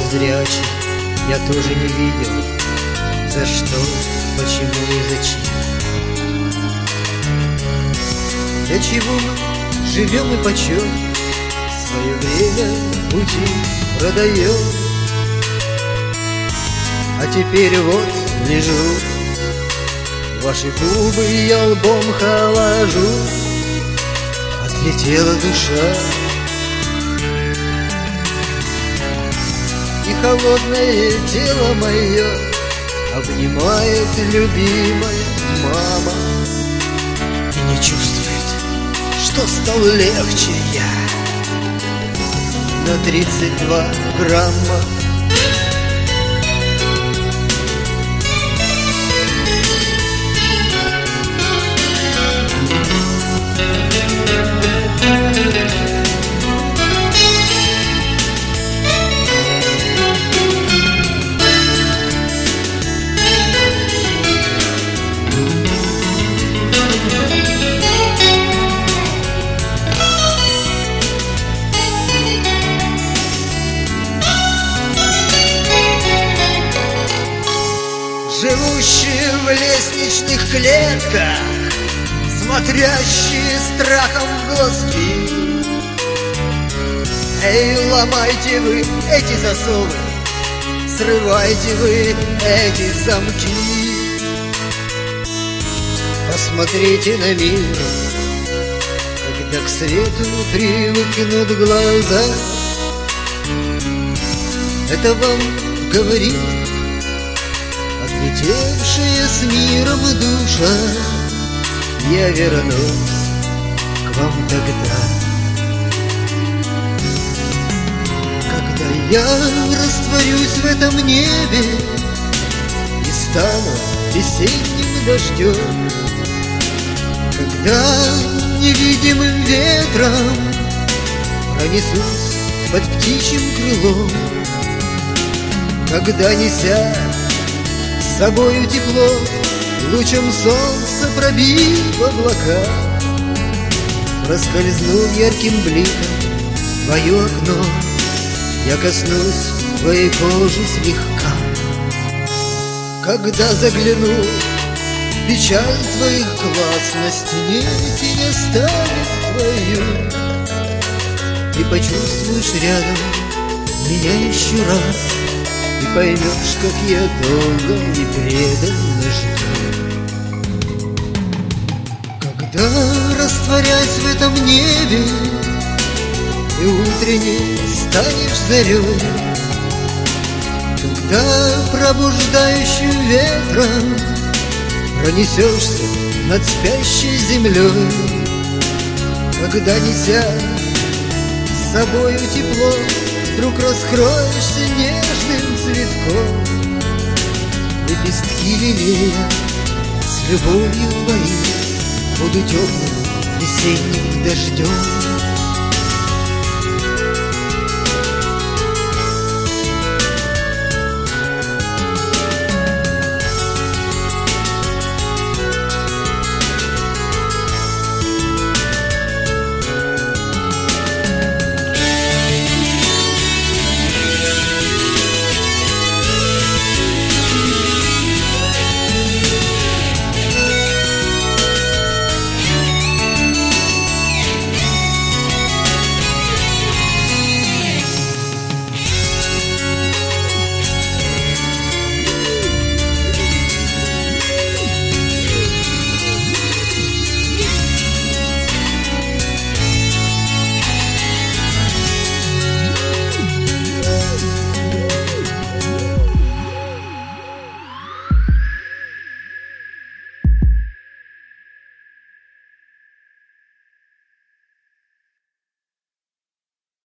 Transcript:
незрячий, я тоже не видел, за что, почему и зачем. Для чего мы живем и почем свое время пути продаем? А теперь вот лежу, ваши губы я лбом холажу. Отлетела душа, и холодное тело мое обнимает любимая мама и не чувствует, что стал легче я на 32 грамма. Живущие в лестничных клетках, смотрящие страхом в глазки. Эй, ломайте вы эти засовы, срывайте вы эти замки. Посмотрите на мир, когда к свету привыкнут глаза. Это вам говорит отлетевшая с миром душа. Я вернусь к вам тогда, когда я растворюсь в этом небе и стану весенним дождем, когда невидимым ветром пронесусь под птичьим крылом, когда, неся с собою тепло, лучом солнца пробив облака, проскользнув ярким бликом в твое окно, я коснусь твоей кожи слегка. Когда загляну в печаль твоих глаз, на стене тень оставит твою, ты почувствуешь рядом меня еще раз и поймешь, как я долго и преданно жду. Когда, растворясь в этом небе, ты утренней станешь зарей, когда пробуждающим ветром пронесешься над спящей землей, когда, неся с собою тепло, вдруг раскроешься нежным цветком, лепестки лилея с любовью твоей буду теплым весенним дождем.